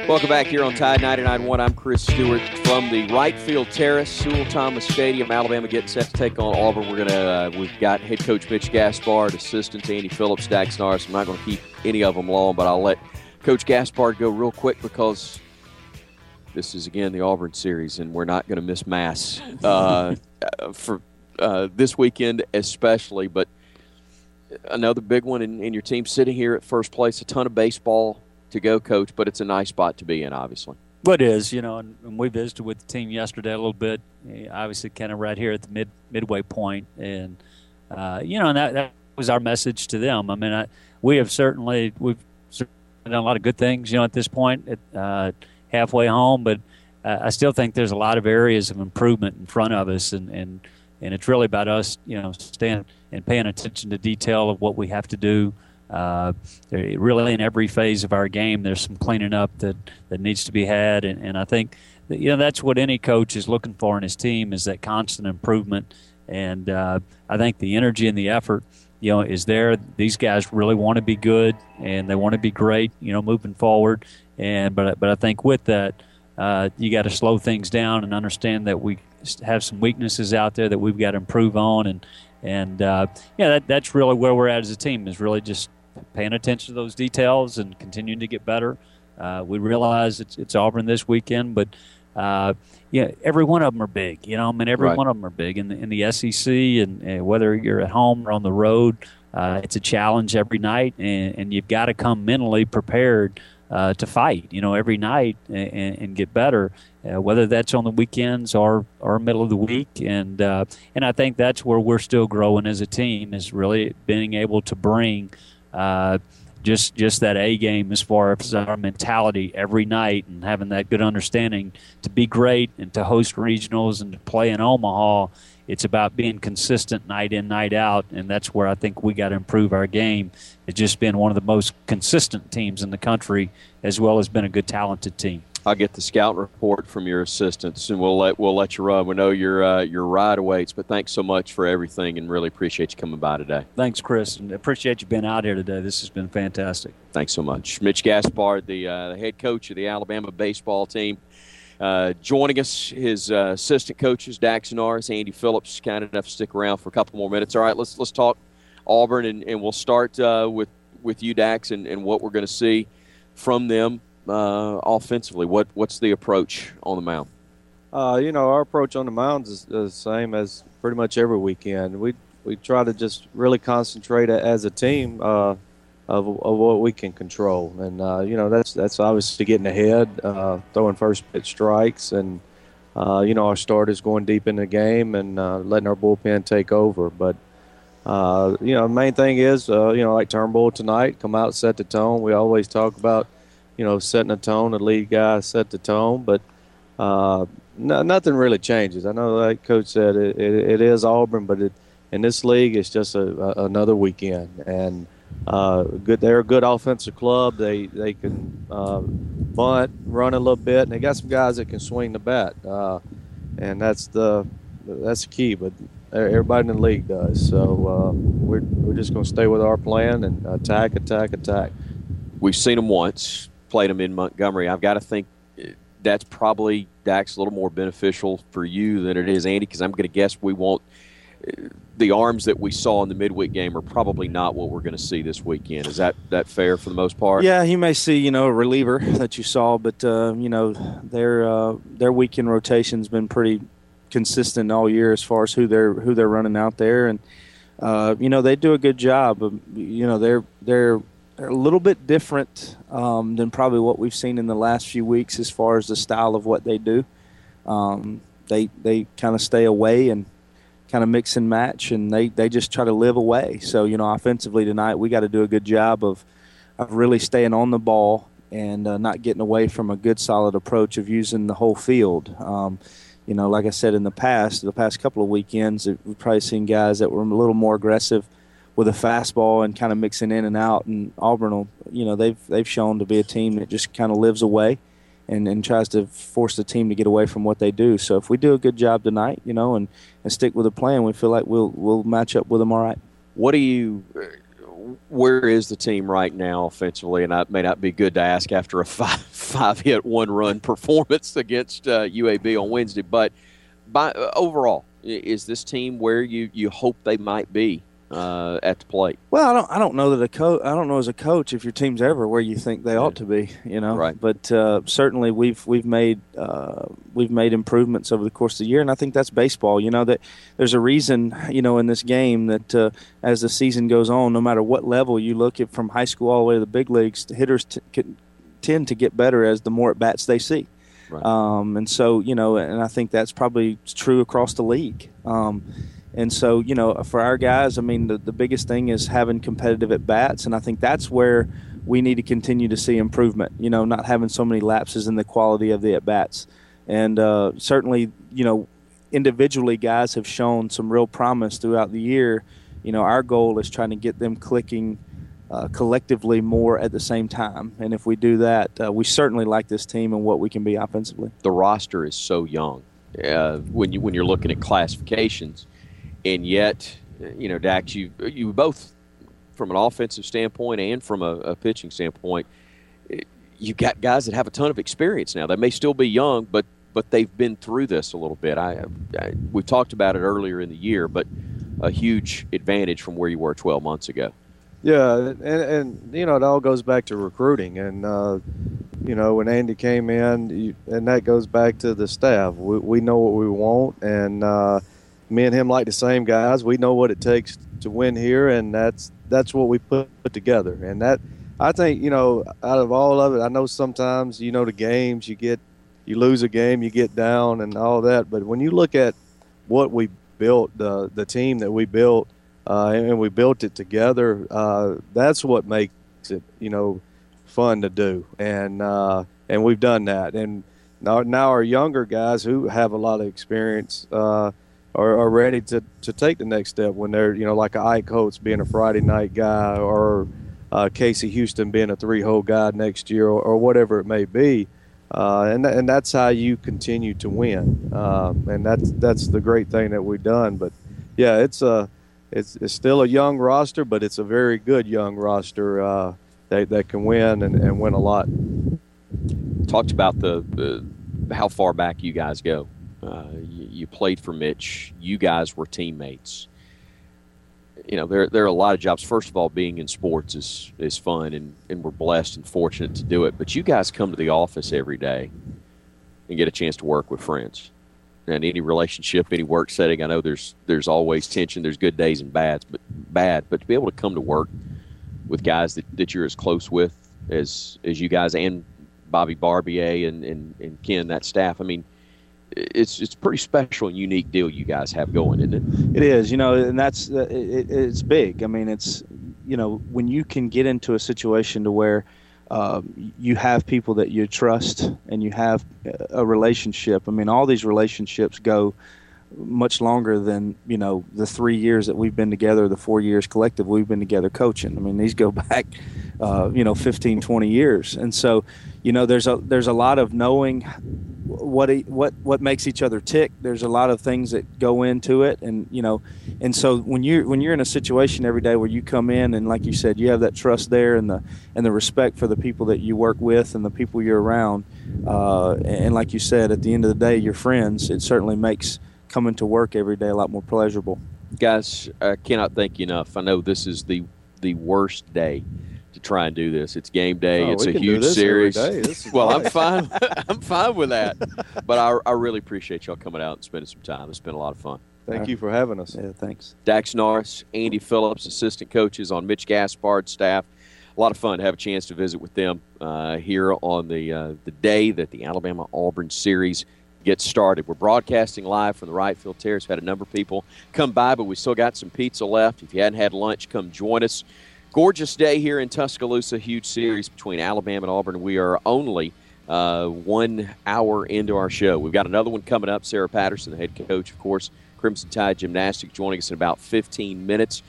Welcome back here on Tide 99.1. I'm Chris Stewart from the right field terrace, Sewell Thomas Stadium. Alabama getting set to take on Auburn. We've got head coach Mitch Gaspard, assistants Andy Phillips, Dax Norris. I'm not going to keep any of them long, but I'll let Coach Gaspard go real quick because this is, again, the Auburn series, and we're not going to miss Mass for this weekend especially. But another big one, in your team sitting here at first place, a ton of baseball to go, Coach, but it's a nice spot to be in, obviously. Well, it is, and we visited with the team yesterday a little bit, obviously kind of right here at the midway point, and and that was our message to them. I mean, we've certainly done a lot of good things, at this point, halfway home, but I still think there's a lot of areas of improvement in front of us, and it's really about us, staying and paying attention to detail of what we have to do. Really in every phase of our game, there's some cleaning up that needs to be had, and I think that's what any coach is looking for in his team, is that constant improvement. And I think the energy and the effort is there. These guys really want to be good, and they want to be great moving forward, but I think with that you got to slow things down and understand that we have some weaknesses out there that we've got to improve on, and that's really where we're at as a team, is really just paying attention to those details and continuing to get better. We realize it's Auburn this weekend, but every one of them are big. Every Right. one of them are big in the SEC, and whether you're at home or on the road, it's a challenge every night, and you've got to come mentally prepared to fight, every night and get better, whether that's on the weekends or middle of the week. And I think that's where we're still growing as a team, is really being able to bring just that A game as far as our mentality every night, and having that good understanding to be great and to host regionals and to play in Omaha. It's about being consistent night in, night out, and that's where I think we got to improve our game. It's just been one of the most consistent teams in the country, as well as been a good, talented team. I'll get the scout report from your assistants, and we'll let you run. We know your ride awaits, but thanks so much for everything, and really appreciate you coming by today. Thanks, Chris, and appreciate you being out here today. This has been fantastic. Thanks so much. Mitch Gaspard, the head coach of the Alabama baseball team, joining us. His assistant coaches, Dax Norris, Andy Phillips, kind enough to stick around for a couple more minutes. All right, let's talk Auburn, and we'll start with you, Dax, and what we're going to see from them offensively. What's the approach on the mound? Our approach on the mound is the same as pretty much every weekend. We try to just really concentrate as a team of what we can control, and that's obviously getting ahead, throwing first pitch strikes, and our starters going deep in the game, and letting our bullpen take over. But the main thing is like Turnbull tonight, come out, set the tone. We always talk about setting a tone. The lead guy set the tone, but nothing really changes. I know, like Coach said, it is Auburn, but in this league, it's just another weekend. And they're a good offensive club. They can bunt, run a little bit, and they got some guys that can swing the bat. And that's the key. But everybody in the league does. So we're just going to stay with our plan and attack. We've seen them once, played them in Montgomery. I've got to think that's probably, Dax, a little more beneficial for you than it is Andy, because I'm going to guess we won't the arms that we saw in the midweek game are probably not what we're going to see this weekend. Is that fair for the most part? Yeah, you may see, a reliever that you saw, but, their weekend rotation's been pretty consistent all year as far as who they're running out there. And, they do a good job. They're a little bit different than probably what we've seen in the last few weeks as far as the style of what they do. They kind of stay away and kind of mix and match, and they just try to live away. So, offensively tonight, we got to do a good job of really staying on the ball and not getting away from a good, solid approach of using the whole field. Like I said, in the past couple of weekends, we've probably seen guys that were a little more aggressive with a fastball and kind of mixing in and out. And Auburn, they've shown to be a team that just kind of lives away and tries to force the team to get away from what they do. So if we do a good job tonight, and stick with the plan, we feel like we'll match up with them all right. Where is the team right now offensively? And it may not be good to ask after a 5-hit, 1-run performance against UAB on Wednesday. But overall, is this team where you hope they might be at the plate? Well, I don't know that I don't know as a coach if your team's ever where you think they ought to be, Right. But certainly we've made improvements over the course of the year, and I think that's baseball. That there's a reason, in this game that as the season goes on, no matter what level you look at, from high school all the way to the big leagues, the hitters tend to get better as the more at bats they see. Right. And so, and I think that's probably true across the league. And so, for our guys, I mean, the biggest thing is having competitive at-bats, and I think that's where we need to continue to see improvement, not having so many lapses in the quality of the at-bats. And certainly, individually guys have shown some real promise throughout the year. Our goal is trying to get them clicking collectively more at the same time. And if we do that, we certainly like this team and what we can be offensively. The roster is so young when you're looking at classifications. And yet, Dax, you both, from an offensive standpoint and from a pitching standpoint, you've got guys that have a ton of experience now. They may still be young, but they've been through this a little bit. We talked about it earlier in the year, but a huge advantage from where you were 12 months ago. Yeah, and it all goes back to recruiting. And, when Andy came in, and that goes back to the staff. We know what we want, and me and him like the same guys. We know what it takes to win here, and that's what we put together. And that, I think, out of all of it, I know sometimes, the games, you lose a game, you get down and all that. But when you look at what we built, the team that we built, and we built it together, that's what makes it, fun to do. And we've done that. And now our younger guys who have a lot of experience are ready to take the next step when they're, like Ike Holtz being a Friday night guy, or Casey Houston being a 3-hole guy next year, or whatever it may be. And that's how you continue to win. And that's the great thing that we've done. But, yeah, it's still a young roster, but it's a very good young roster that can win and win a lot. Talked about the how far back you guys go. You played for Mitch. You guys were teammates. There are a lot of jobs. First of all, being in sports is fun, and we're blessed and fortunate to do it. But you guys come to the office every day and get a chance to work with friends. And any relationship, any work setting, I know there's always tension. There's good days and bad, but to be able to come to work with guys that you're as close with as you guys, and Bobby Barbier and Ken, that staff, I mean, it's a pretty special and unique deal you guys have going, isn't it? It is, and that's it's big. I mean, it's when you can get into a situation to where you have people that you trust and you have a relationship. I mean, all these relationships go much longer than the 3 years that we've been together, the 4 years collective we've been together coaching. I mean, these go back 15, 20 years, and so there's a lot of knowing what makes each other tick. There's a lot of things that go into it, and so when you're in a situation every day where you come in and, like you said, you have that trust there and the respect for the people that you work with and the people you're around, and like you said, at the end of the day, your friends. It certainly makes coming to work every day a lot more pleasurable. Guys, I cannot thank you enough. I know this is the worst day to try and do this. It's game day. It's a huge series. Well, I'm fine. I'm fine with that. But I really appreciate y'all coming out and spending some time. It's been a lot of fun. Thank you for having us. Yeah, thanks. Dax Norris, Andy Phillips, assistant coaches on Mitch Gaspard's staff. A lot of fun to have a chance to visit with them here on the day that the Alabama-Auburn series gets started. We're broadcasting live from the right field terrace. We've had a number of people come by, but we still got some pizza left. If you hadn't had lunch, come join us. Gorgeous day here in Tuscaloosa. Huge series between Alabama and Auburn. We are only 1 hour into our show. We've got another one coming up. Sarah Patterson, the head coach, of course, Crimson Tide Gymnastics, joining us in about 15 minutes.